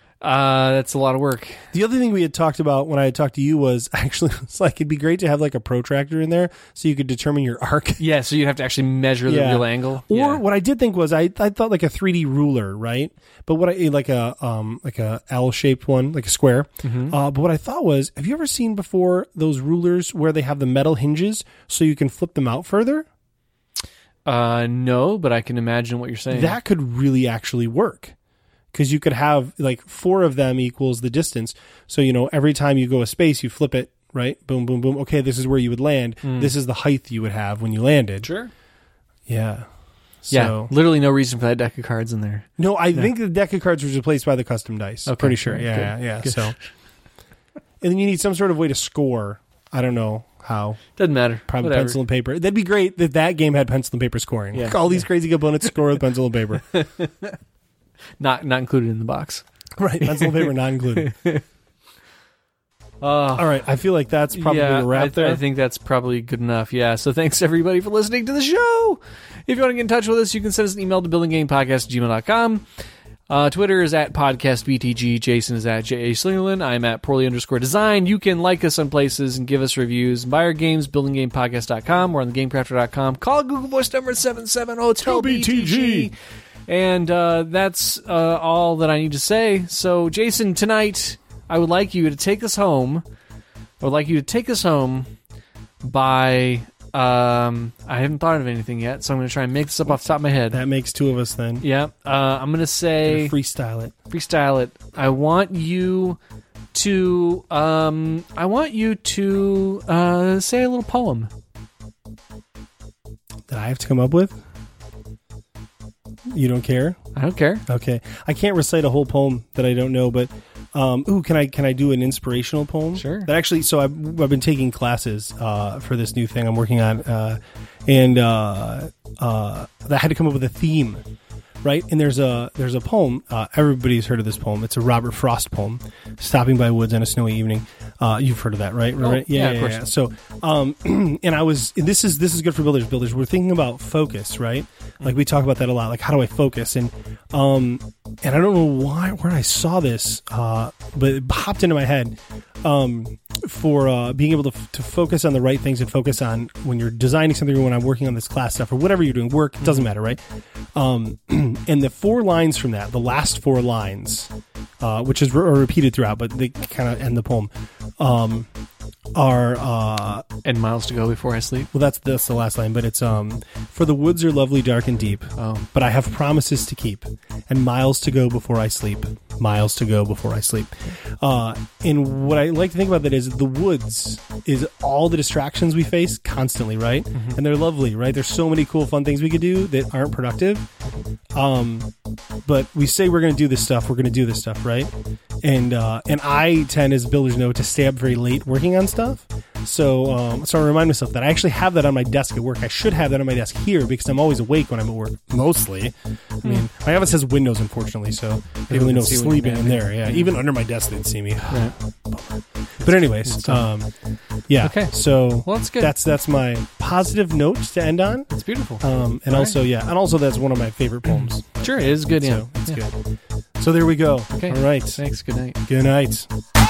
Uh, that's a lot of work. The other thing we had talked about when I had talked to you was actually, it's like it'd be great to have like a protractor in there so you could determine your arc. Yeah, so you'd have to actually measure the Yeah. real angle. Or yeah. what I did think was I I thought like a three D ruler, right? But what I like a um like a L shaped one, like a square. Mm-hmm. Uh, but what I thought was, have you ever seen before those rulers where they have the metal hinges so you can flip them out further? Uh, no, but I can imagine what you're saying. That could really actually work. Because you could have like four of them equals the distance. So, you know, every time you go a space, you flip it, right? Boom, boom, boom. Okay, this is where you would land. This is the height you would have when you landed. Sure. Yeah. Yeah, So, literally no reason for that deck of cards in there. no, I think the deck of cards was replaced by the custom dice. Okay, Pretty sure. good, Yeah, good, yeah, yeah. good. So, and then you need some sort of way to score. I don't know how. Doesn't matter. Probably Whatever. pencil and paper. That'd be great if that game had pencil and paper scoring. Yeah. Like all these crazy components score with pencil and paper. Not not included in the box. Right, pencil and paper not included. Uh, All right, I feel like that's probably yeah, a wrap I, there. I think that's probably good enough. Yeah. So thanks everybody for listening to the show. If you want to get in touch with us, you can send us an email to buildinggamepodcast at gmail dot com. Uh, Twitter is at podcastbtg. Jason is at J A Slingerland. I'm at poorly underscore design. You can like us on places and give us reviews. Buy our games, building game podcast dot com or on the gamecrafter dot com. Call Google Voice number seven seven hotel B T G. And uh, that's uh, all that I need to say. So, Jason, tonight I would like you to take us home. I would like you to take us home by... Um, I haven't thought of anything yet, so I'm going to try and make this up off the top of my head. That makes two of us then. Yeah, uh, I'm going to say... Freestyle it. Freestyle it. I want you to... Um, I want you to uh, say a little poem. That I have to come up with? You don't care? I don't care. Okay. I can't recite a whole poem that I don't know, but um, ooh, can I can I do an inspirational poem? Sure. That actually, so I've, I've been taking classes uh, for this new thing I'm working on, uh, and uh, uh, I had to come up with a theme, right? And there's a there's a poem. Uh, everybody's heard of this poem. It's a Robert Frost poem, "Stopping by Woods on a Snowy Evening." Uh, you've heard of that, right? Oh, right? yeah, of course. yeah. So, um, and I was. And this is this is good for builders. Builders, we're thinking about focus, right? Like we talk about that a lot. Like, how do I focus? And um, and I don't know why where I saw this, uh, but it popped into my head. Um, for uh, being able to f- to focus on the right things and focus on when you're designing something or when I'm working on this class stuff or whatever you're doing, work, it doesn't matter, right? Um, and the four lines from that, the last four lines, uh, which is re- are repeated throughout, but they kind of end the poem, um, are uh, And miles to go before I sleep. well, that's that's the last line, but it's um, for the woods are lovely, dark and deep, Oh. but I have promises to keep and miles to go before I sleep. Miles to go before I sleep. Uh, and what I like to think about that is the woods is all the distractions we face constantly, right? Mm-hmm. And they're lovely, right? There's so many cool, fun things we could do that aren't productive. Um, but we say we're going to do this stuff. We're going to do this stuff, right? And uh, and I tend, as builders know, to stay up very late working on stuff. So um, so I remind myself that I actually have that on my desk at work. I should have that on my desk here because I'm always awake when I'm at work, mostly. I mean, my office has windows, unfortunately, so they really know sleeping in there. Yeah, even under my desk, they'd see me. Right. But anyways, um, yeah. Okay. So Well, that's good. That's that's my positive note to end on. It's beautiful. Um, and All also, yeah, and also that's one of my favorite poems. Sure, it is good. Yeah. So it's Yeah. good. So there we go. Okay. All right. Thanks. Good night. Good night.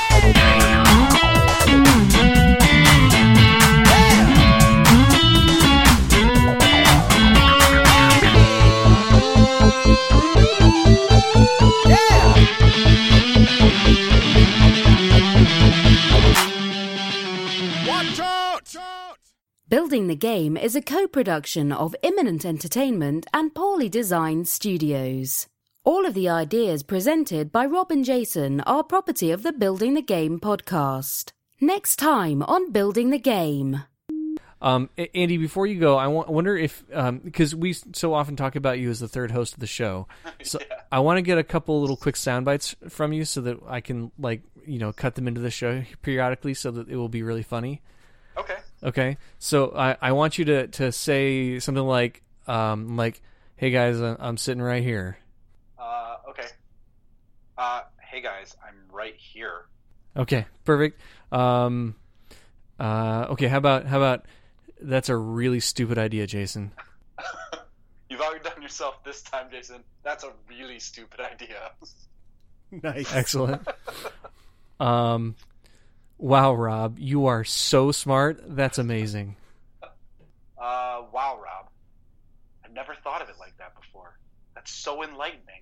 Building the Game is a co-production of Imminent Entertainment and Poorly Designed Studios. All of the ideas presented by Rob and Jason are property of the Building the Game podcast. Next time on Building the Game. Um, A- Andy, before you go, I wa- wonder if um, because we so often talk about you as the third host of the show, so Yeah. I want to get a couple little quick sound bites from you so that I can like you know cut them into the show periodically so that it will be really funny. Okay. Okay, so I, I want you to, to say something like um like, hey guys, I'm, I'm sitting right here. Uh, okay. Uh, hey guys, I'm right here. Okay, perfect. Um, uh, okay, how about how about that's a really stupid idea, Jason. You've outdone yourself this time, Jason. That's a really stupid idea. Nice. Excellent. um, wow, Rob, you are so smart. That's amazing. Uh, wow, Rob. I've never thought of it like that before. That's so enlightening.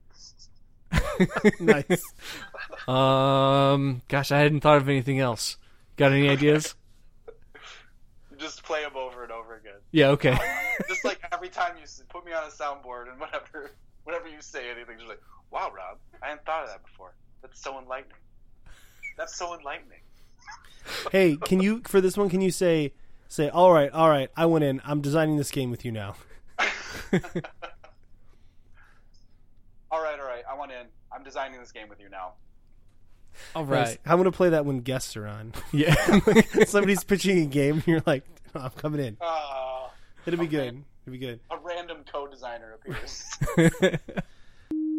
Nice. Um, gosh, I hadn't thought of anything else. Got any ideas? Just play them over and over again. Yeah. Okay. Just like every time you s- put me on a soundboard and whenever, whenever you say anything, just like, wow, Rob, I hadn't thought of that before. That's so enlightening. That's so enlightening. Hey, can you for this one? Can you say say all right, all right? I went in. I'm designing this game with you now. All right, all right. I want in. I'm designing this game with you now. All right. I'm going to play that when guests are on. Yeah. Somebody's pitching a game, and you're like, oh, I'm coming in. Uh, It'll be okay. good. It'll be good. A random co-designer appears.